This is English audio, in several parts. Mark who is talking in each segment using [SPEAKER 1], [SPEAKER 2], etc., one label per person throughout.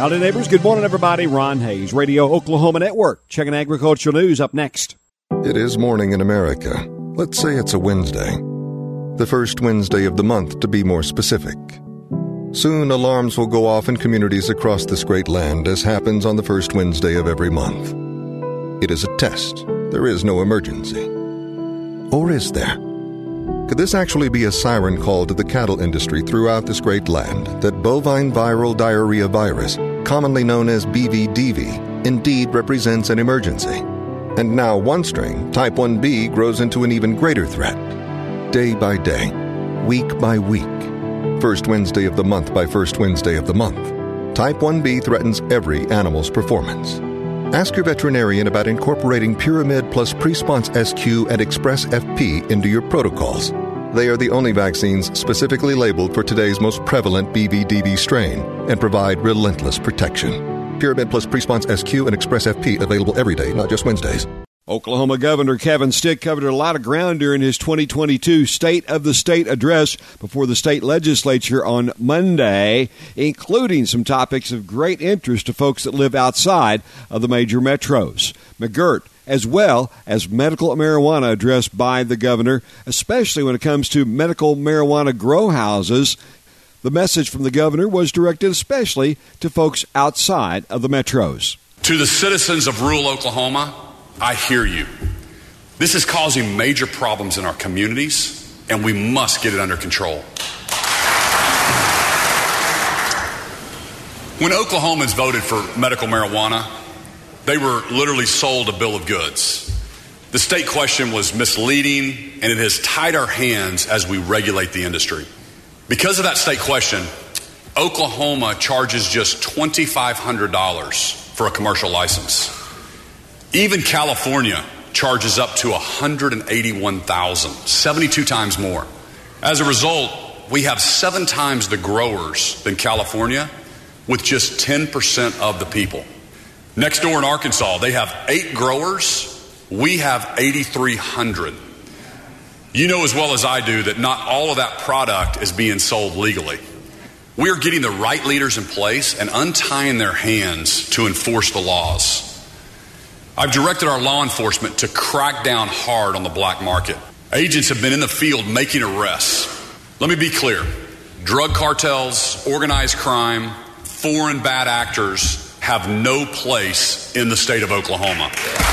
[SPEAKER 1] Howdy, neighbors. Good morning, everybody. Ron Hayes, Radio Oklahoma Network. Checking agricultural news up next.
[SPEAKER 2] It is morning in America. Let's say it's a Wednesday. The first Wednesday of the month, to be more specific. Soon, alarms will go off in communities across this great land, as happens on the first Wednesday of every month. It is a test. There is no emergency. Or is there? Could this actually be a siren call to the cattle industry throughout this great land that bovine viral diarrhea virus, commonly known as BVDV, indeed represents an emergency? And now one strain, Type 1B, grows into an even greater threat. Day by day, week by week, first Wednesday of the month by first Wednesday of the month, Type 1B threatens every animal's performance. Ask your veterinarian about incorporating Pyramid plus Presponse SQ and Express FP into your protocols. They are the only vaccines specifically labeled for today's most prevalent BVDV strain and provide relentless protection. Pyramid plus Presponse SQ and Express FP available every day, not just Wednesdays.
[SPEAKER 1] Oklahoma Governor Kevin Stitt covered a lot of ground during his 2022 State of the State address before the state legislature on Monday, including some topics of great interest to folks that live outside of the major metros. McGirt, as well as medical marijuana addressed by the governor, especially when it comes to medical marijuana grow houses. The message from the governor was directed especially to folks outside of the metros.
[SPEAKER 3] To the citizens of rural Oklahoma, I hear you. This is causing major problems in our communities, and we must get it under control. When Oklahomans voted for medical marijuana, they were literally sold a bill of goods. The state question was misleading, and it has tied our hands as we regulate the industry. Because of that state question, Oklahoma charges just $2,500 for a commercial license. Even California charges up to $181,000, 72 times more. As a result, we have 7 times the growers than California with just 10% of the people. Next door in Arkansas, they have 8 growers. We have 8,300. You know as well as I do that not all of that product is being sold legally. We are getting the right leaders in place and untying their hands to enforce the laws. I've directed our law enforcement to crack down hard on the black market. Agents have been in the field making arrests. Let me be clear. Drug cartels, organized crime, foreign bad actors have no place in the state of Oklahoma.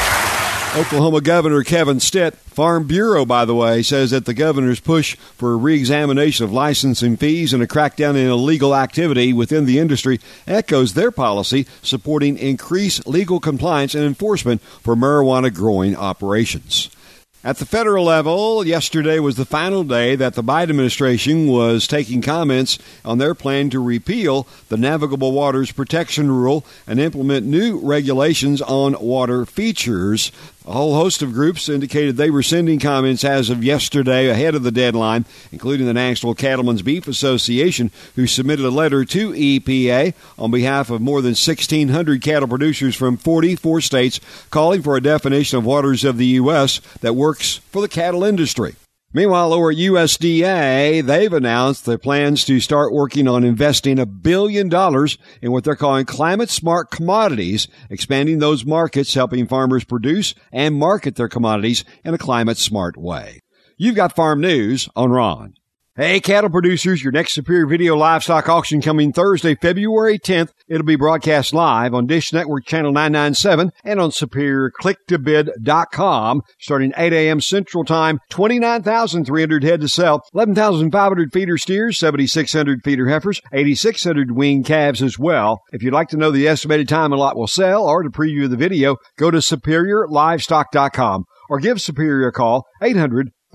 [SPEAKER 1] Oklahoma Governor Kevin Stitt, Farm Bureau, by the way, says that the governor's push for a reexamination of licensing fees and a crackdown in illegal activity within the industry echoes their policy supporting increased legal compliance and enforcement for marijuana growing operations. At the federal level, yesterday was the final day that the Biden administration was taking comments on their plan to repeal the Navigable Waters Protection Rule and implement new regulations on water features. A whole host of groups indicated they were sending comments as of yesterday ahead of the deadline, including the National Cattlemen's Beef Association, who submitted a letter to EPA on behalf of more than 1,600 cattle producers from 44 states, calling for a definition of waters of the U.S. that works for the cattle industry. Meanwhile, over at USDA, they've announced their plans to start working on investing $1 billion in what they're calling climate-smart commodities, expanding those markets, helping farmers produce and market their commodities in a climate-smart way. You've got farm news on Ron. Hey, cattle producers, your next Superior Video Livestock Auction coming Thursday, February 10th. It'll be broadcast live on Dish Network Channel 997 and on SuperiorClickToBid.com starting 8 a.m. Central Time. 29,300 head to sell, 11,500 feeder steers, 7,600 feeder heifers, 8,600 weaned calves as well. If you'd like to know the estimated time a lot will sell or to preview the video, go to SuperiorLivestock.com or give Superior a call,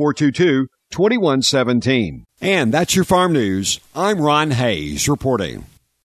[SPEAKER 1] 800-422-2117. And that's your farm news. I'm Ron Hayes reporting.